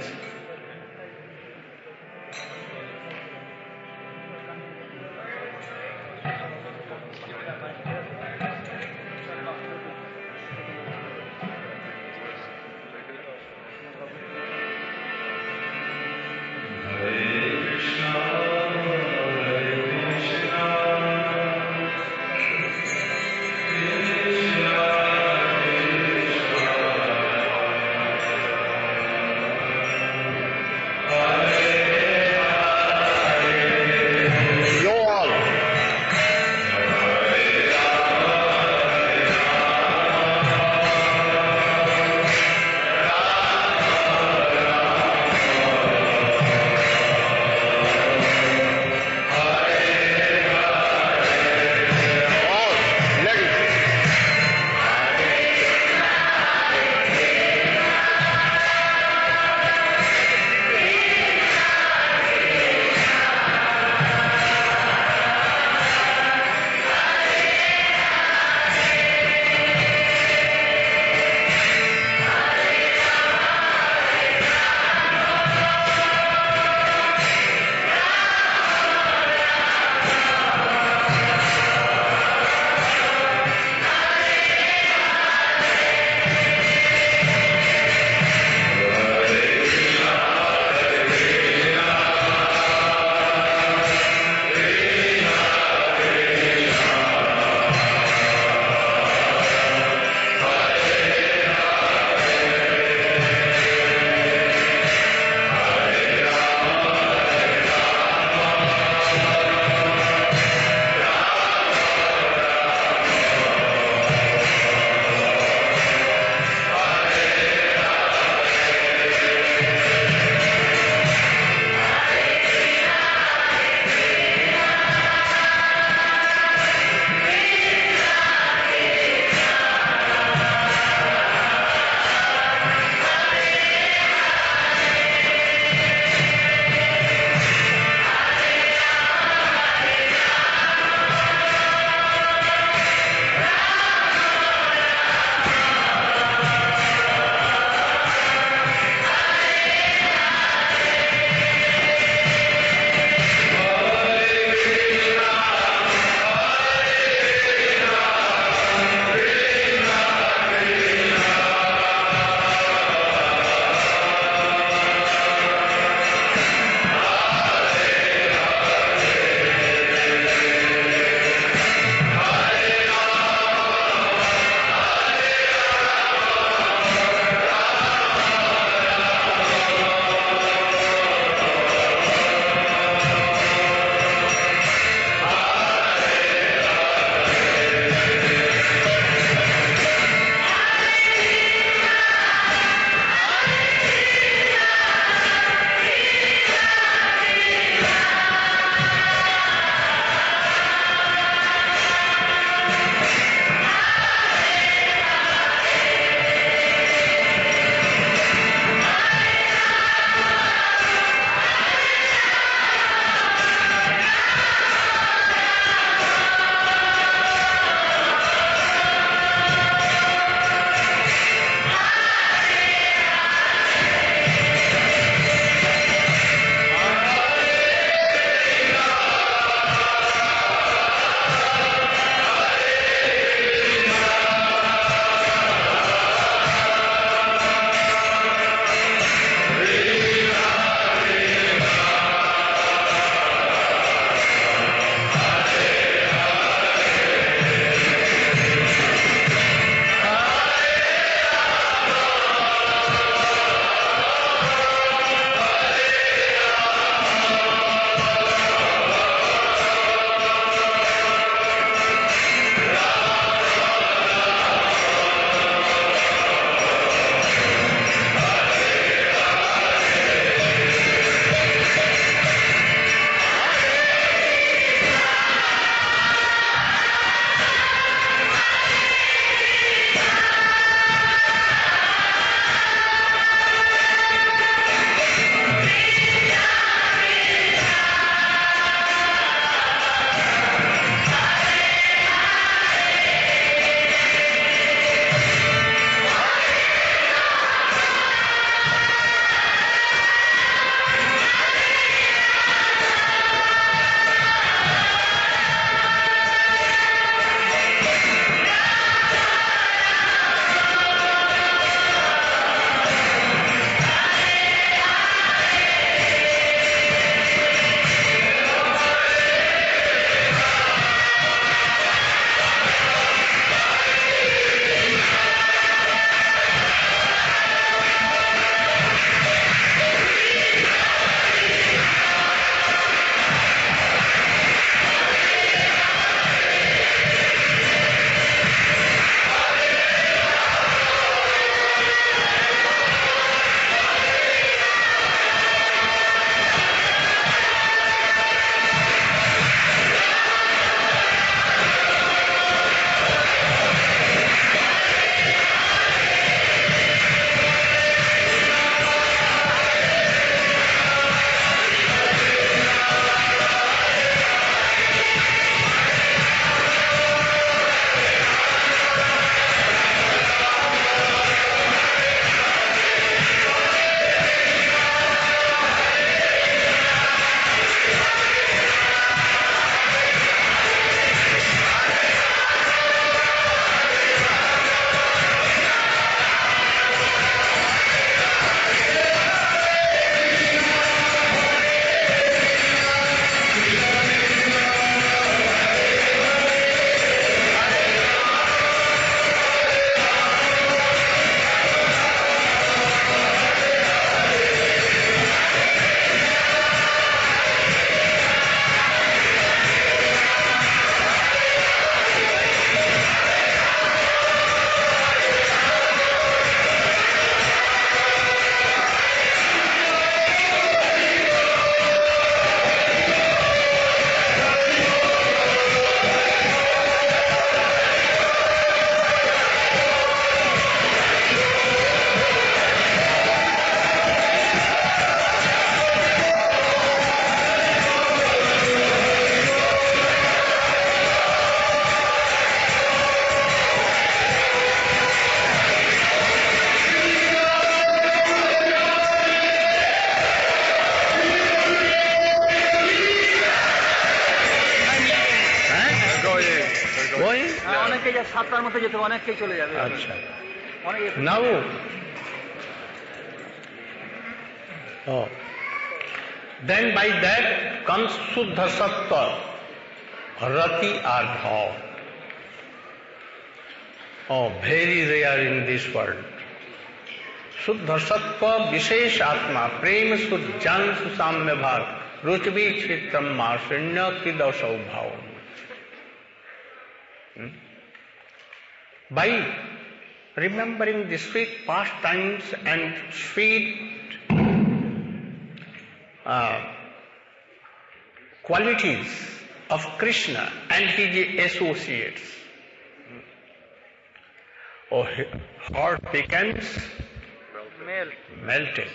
Going? অনেকে যা 7টার মধ্যে যেতে অনেকেই চলে যাবে Acha. অনেকে Now, oh, then by that comes Suddha Sattva, Rati or Bhav. Oh, very rare in this world. Suddha Sattva Vishesh Atma Prem Sujjan Susamya Bhag Ruchvi Chitram Masanya Kidasau Bhav. By remembering the sweet pastimes and sweet qualities of Krishna and his associates, heart becomes melted.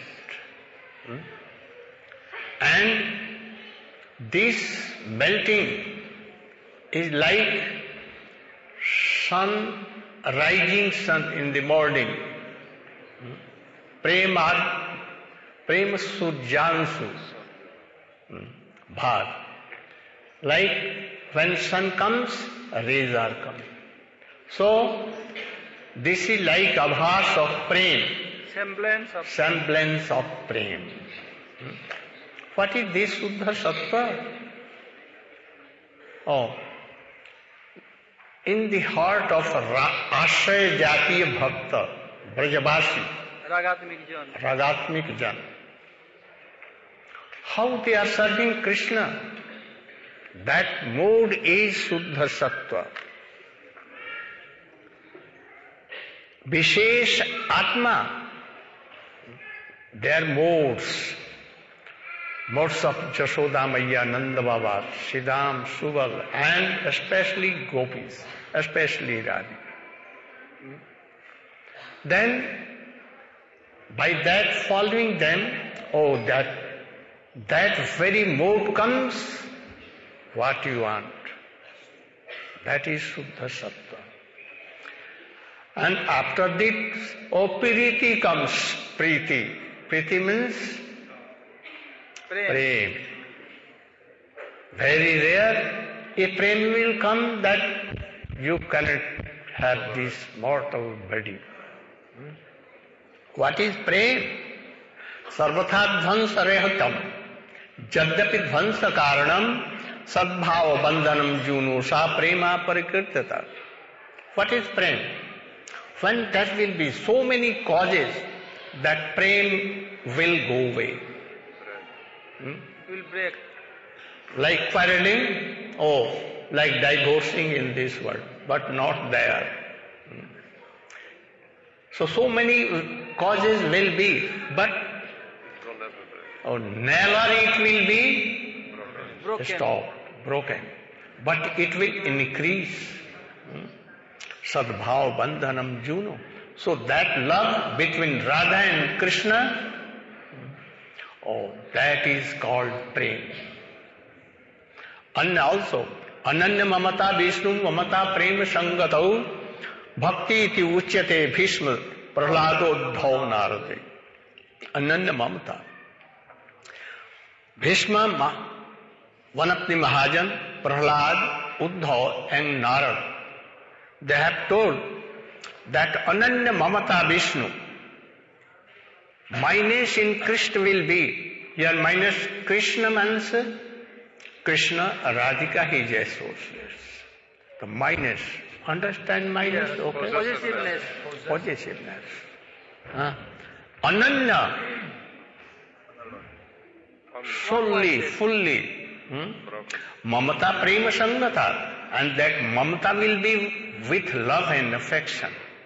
And this melting is like rising sun in the morning. Prema Surjansu Bhag. Like when sun comes, rays are coming. So, this is like abhas of prem. Semblance of prem. What is this Suddha Sattva? Oh, in the heart of Ashraya Jatiya Bhakta, Brajavasi, Ragatmik Jan, how they are serving Krishna, that mode is Suddha Sattva. Vishesh Atma, their modes of Jashoda Maya, Nanda Baba, Siddham, Subal, and especially Gopis, especially Radhi. Then, by that following them, that very mode comes, what you want. That is Suddha Sattva. And after this, Piriti comes, Priti. Priti means Prem. Very rare. A prem will come that you cannot have this mortal body. What is prem? Sarvatha dhvansa rehatam. Jadyapi dhvansa karanam sadbhava bandhanam juno sa prema parikirtata. What is prem? When there will be so many causes that prem will go away. will break. Like quarreling, like divorcing in this world, but not there. So many causes will be, but never it will be stopped, broken. But it will increase. Sadbhav bandhanam juno. So that love between Radha and Krishna, that is called prem. And also, ananya mamata vishnu mamata prema sangatau bhakti iti uchyate bhishma prahlado narade. Ananya mamata. Bhishma, Vanapni Mahajan, Prahlad, Uddhav and Narad, they have told that ananya mamata vishnu, minus in Krishna will be, here minus Krishna means Krishna, Radhika, his associates. The minus, understand minus? Yes. Okay. Possessiveness. Ananya, fully. Mamata prema sangata, and that mamata will be with love and affection.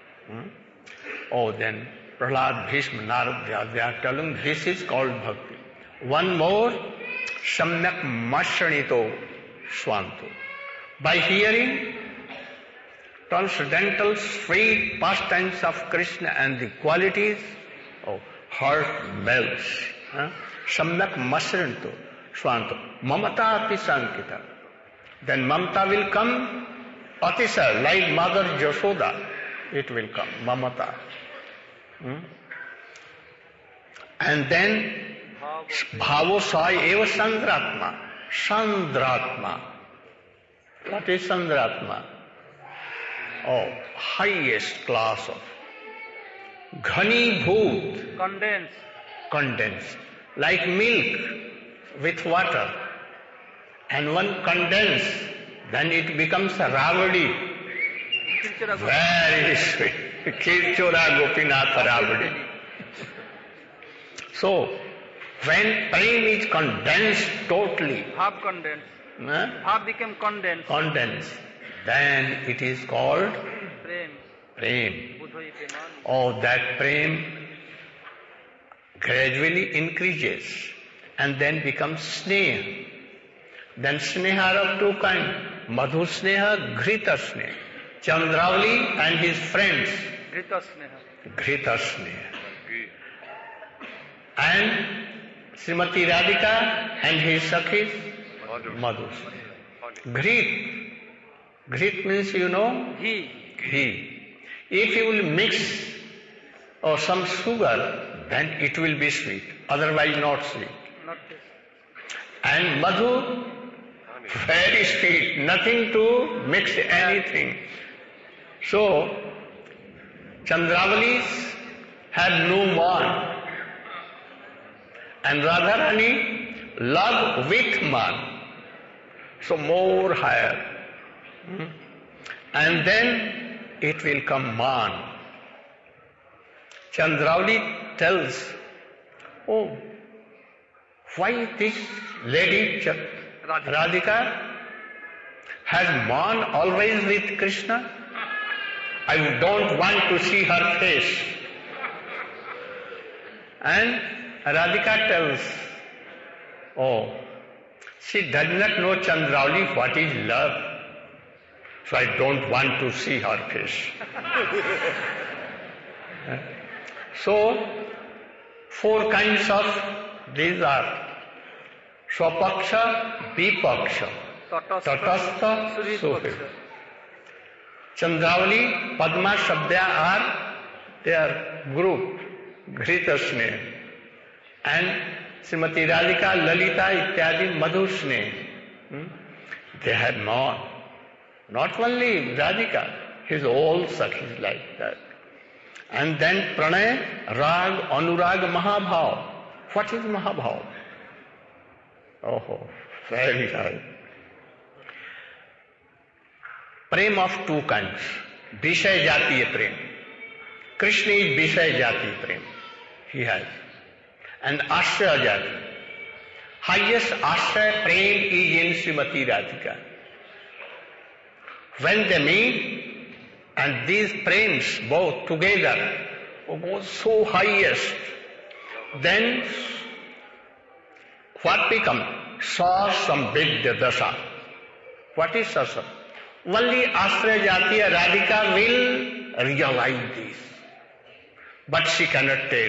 Then Prahlad, Bhishma, Narad, they are telling this is called bhakti. One more, samyak mashranito swanto. By hearing transcendental sweet pastimes of Krishna and the qualities, heart melts. Samyak mashranito swanto. Mamata ati sankita. Then mamata will come, atisa, like Mother Jashoda, it will come, mamata. And then bhavo sai eva sandratma. Sandratma. What is sandratma? of highest class of Ghanibhoot, condensed, like milk with water. And one condense, then it becomes a rabdi, very sweet. Kirchora Gopinath rabdi. So, when prem is condensed totally, half condensed, half became condensed, then it is called prem. Oh, that prem gradually increases and then becomes sneha. Then sneha are of two kinds, Madhu sneha, Ghrita sneha. Chandravali and his friends, Ghrita sneha. And Srimati Radhika and his Sakhis, Madhu sneha. Grit means, you know, ghee. If you will mix or some sugar, then it will be sweet, otherwise not sweet. And Madhu, very sweet, nothing to mix anything. So, Chandravalis had no man, and Radharani love with man, so more higher. And then it will come man. Chandravali tells, oh, why this lady Radhika has man always with Krishna? I don't want to see her face. And Radhika tells, oh, she does not know Chandravali what is love. So I don't want to see her face. So, four kinds of these are Swapaksha, Vipaksha, Tatastha, Sufit. Chandravali, Padma, Shabdya are their group, Ghrita Sneha. And Srimati Radhika, Lalita, Ityadi, Madhu Sneha. They had more. Not only Radhika, his whole Sakhis like that. And then Pranay, Rag, Anurag, Mahabhav. What is Mahabhav? Oh, very high. Prem of two kinds. Vishaya Jatiya Prem. Krishna is Vishaya Jatiya Prem. He has. And Ashraya Jati. Highest Ashraya Prem is in Srimati Radhika. When they meet, and these prems both together go so highest, then what becomes? Sasambidya Dasa. What is Sasam? Only Ashraya Jatiya Radhika will realize this, but she cannot tell.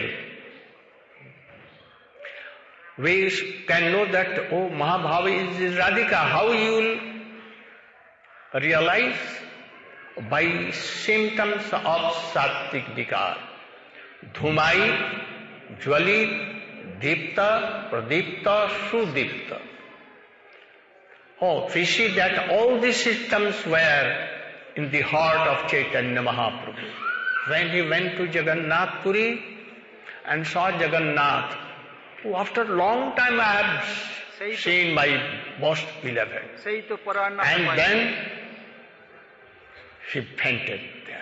We can know that, oh, Mahabhavi is Radhika. How you will realize? By symptoms of Sattvic Vikar. Dhumai, Jwalit, Dipta, Pradipta, Sudipta. Oh, we see that all these systems were in the heart of Chaitanya Mahaprabhu. When he went to Jagannath Puri and saw Jagannath, oh, after a long time I have seen my most beloved. And then he fainted there.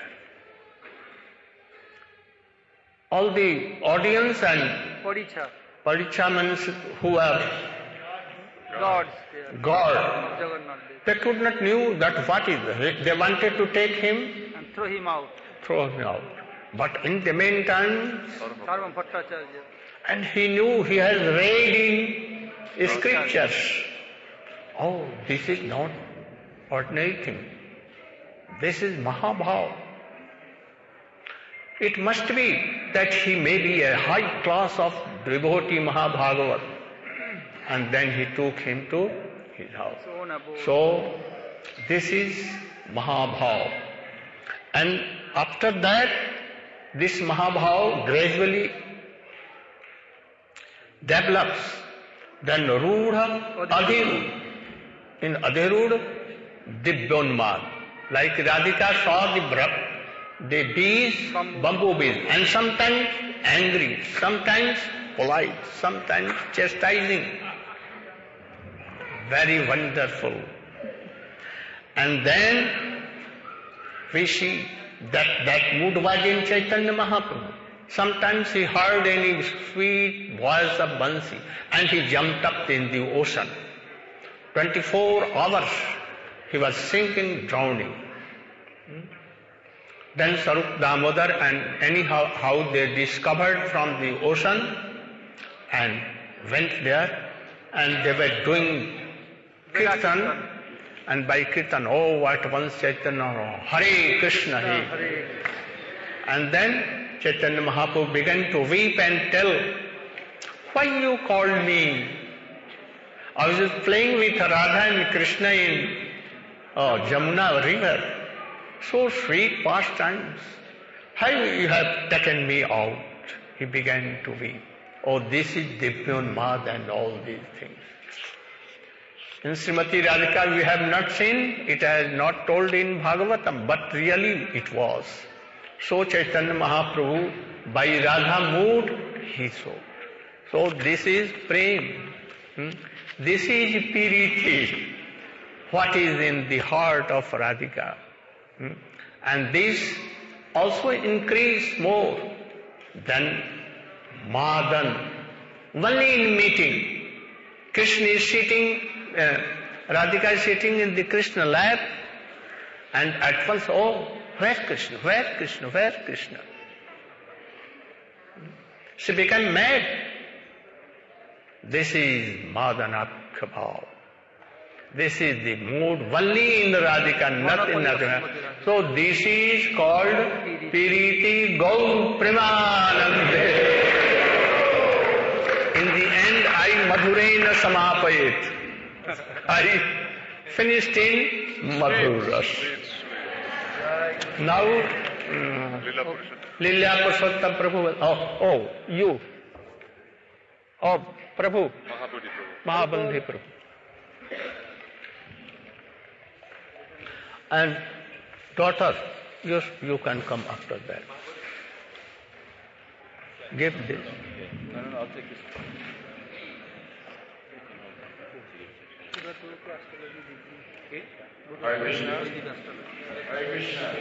All the audience and Parichamans who are God, they could not knew that what is it. They wanted to take him and throw him out. But in the meantime, and he knew, he has read in scriptures. Oh, this is not ordinary thing. This is Mahabhav. It must be that he may be a high class of devotee Mahabhagavat. And then he took him to his house. So, this is Mahabhav. And after that, this Mahabhav gradually develops. Then Rudha, Adhirudha. In Adhirudha, Divyonmad. Like Radhika saw the bees, bamboo bees, and sometimes angry, sometimes polite, sometimes chastising. Very wonderful. And then we see that mood was in Chaitanya Mahaprabhu. Sometimes he heard any sweet voice of Bansi and he jumped up in the ocean. 24 hours he was sinking, drowning. Then Sarup Damodar and anyhow how they discovered from the ocean and went there and they were doing kirtan, and by kirtan, oh, at once Chaitanya, Hare Krishna, Hare. And then Chaitanya Mahaprabhu began to weep and tell, why you called me? I was just playing with Radha and Krishna in Jamuna river. So sweet pastimes. How you have taken me out? He began to weep. Oh, this is Divyonmad and all these things. In Srimati Radhika we have not seen, it is not told in Bhagavatam, but really it was. So Chaitanya Mahaprabhu, by Radha mood, he showed. So this is prem. This is piriti, what is in the heart of Radhika. And this also increased more than Madan. Only in meeting, Krishna is sitting, Radhika is sitting in the Krishna lap, and at once, oh, where Krishna, where Krishna, where Krishna? She became mad. This is Madanabhya Bhav. This is the mood only in Radhika, not in Radhika. So this is called Piriti Gaur Premanande. In the end, I Madhurena Samapayet. I finished in Madhuras. Now, Lila Purushottam Prabhu. Oh, you. Oh, Prabhu. Mahabandhi Prabhu. And daughter, you can come after that. Give this. No, I'll take this. Hare Krishna. Hare Krishna.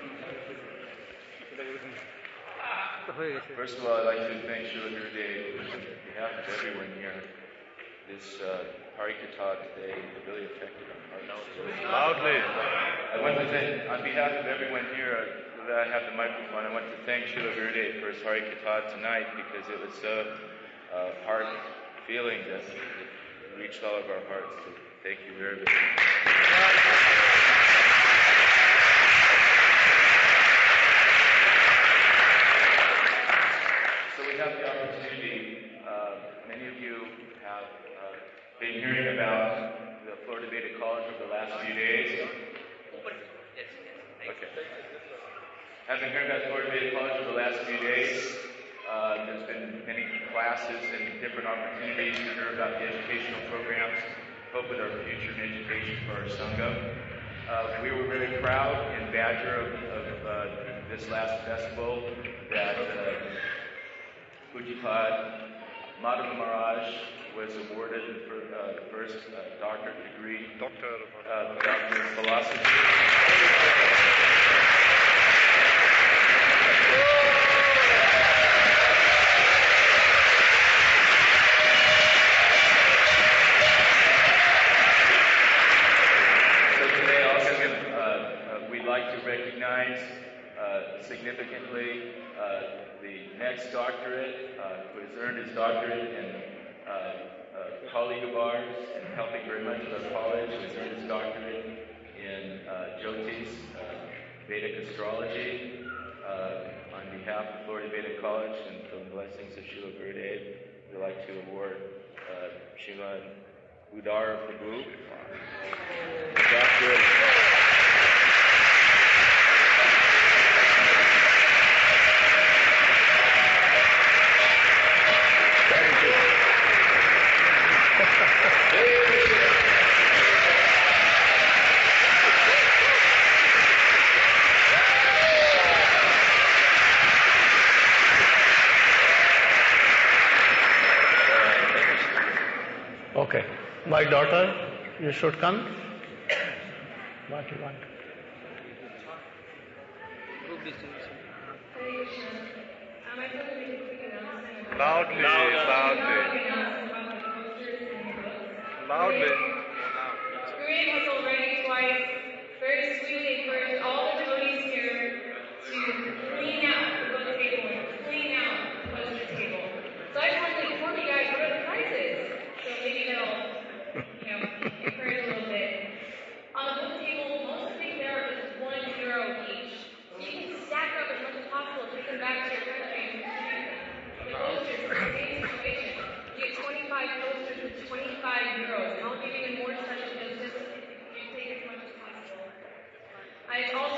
First of all, I'd like to thank Srila Gurudev on behalf of everyone here. This Harikatha today really affected our hearts. Loudly. I want to thank, on behalf of everyone here, that I have the microphone, I want to thank Srila Gurudev for his Harikatha tonight because it was so heart feeling that it reached all of our hearts. So thank you very much. So we have the opportunity, many of you have been hearing about the Florida Vedic College over the last few days. Okay. Have been hearing about Florida Vedic College over the last few days. There's been many classes and different opportunities to hear about the educational programs, hope with our future in education for our Sangha. We were very proud in Badger of this last festival that Pujapad Madhava Maharaj was awarded the first doctorate degree, Doctor of Philosophy. So today also we'd like to recognize significantly the next doctorate who has earned his doctorate in colleague of ours and helping very much with our college, who has earned his doctorate in Jyotish Vedic astrology. On behalf of Florida Vedic College and from the blessings of Srila Gurudev, we'd like to award Srimad Udara Prabhu the doctorate. My daughter, you should come. What you want? Loudly, loudly. Loudly. Guri has already twice very sweetly encouraged all the toadies here to clean out the book table and clean out the poster table. So I just wanted to inform you guys what are the prizes. So maybe they'll, encourage a little bit. On the book table, most of the things there are just €1 each. So you can stack up as much as possible, take them back to your country and distribute them. The posters, the same situation. You get 25 posters with €25. I'll give you even more special gifts. Just you take as much as possible. I also